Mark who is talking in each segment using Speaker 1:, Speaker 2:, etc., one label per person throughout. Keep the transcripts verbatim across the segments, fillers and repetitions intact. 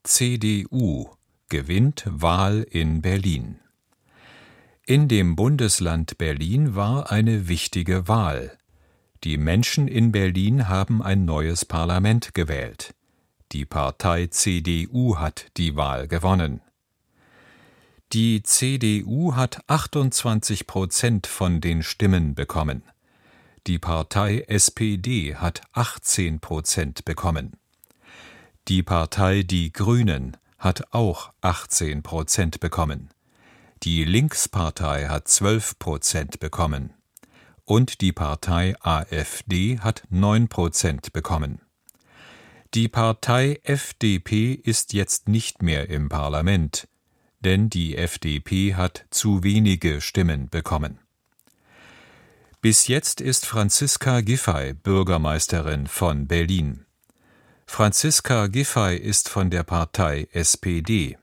Speaker 1: C D U gewinnt Wahl in Berlin. In dem Bundesland Berlin war eine wichtige Wahl. Die Menschen in Berlin haben ein neues Parlament gewählt. Die Partei C D U hat die Wahl gewonnen. Die C D U hat achtundzwanzig Prozent von den Stimmen bekommen. Die Partei S P D hat achtzehn Prozent bekommen. Die Partei Die Grünen hat auch achtzehn Prozent bekommen. Die Linkspartei hat zwölf Prozent bekommen. Und die Partei A f D hat neun Prozent bekommen. Die Partei F D P ist jetzt nicht mehr im Parlament, denn die F D P hat zu wenige Stimmen bekommen. Bis jetzt ist Franziska Giffey Bürgermeisterin von Berlin. Franziska Giffey ist von der Partei S P D.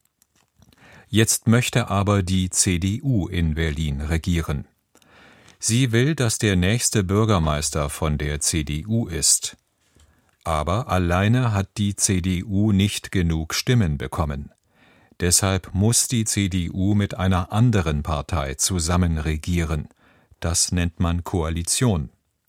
Speaker 1: Jetzt möchte aber die C D U in Berlin regieren. Sie will, dass der nächste Bürgermeister von der C D U ist. Aber alleine hat die C D U nicht genug Stimmen bekommen. Deshalb muss die C D U mit einer anderen Partei zusammen regieren. Das nennt man Koalition.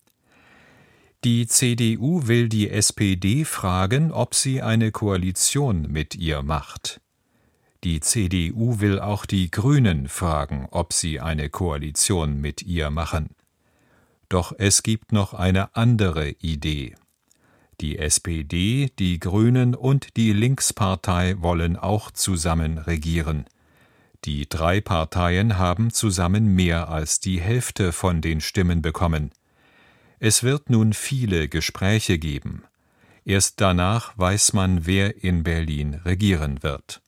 Speaker 1: Die C D U will die S P D fragen, ob sie eine Koalition mit ihr macht. Die C D U will auch die Grünen fragen, ob sie eine Koalition mit ihr machen. Doch es gibt noch eine andere Idee. Die S P D, die Grünen und die Linkspartei wollen auch zusammen regieren. Die drei Parteien haben zusammen mehr als die Hälfte von den Stimmen bekommen. Es wird nun viele Gespräche geben. Erst danach weiß man, wer in Berlin regieren wird.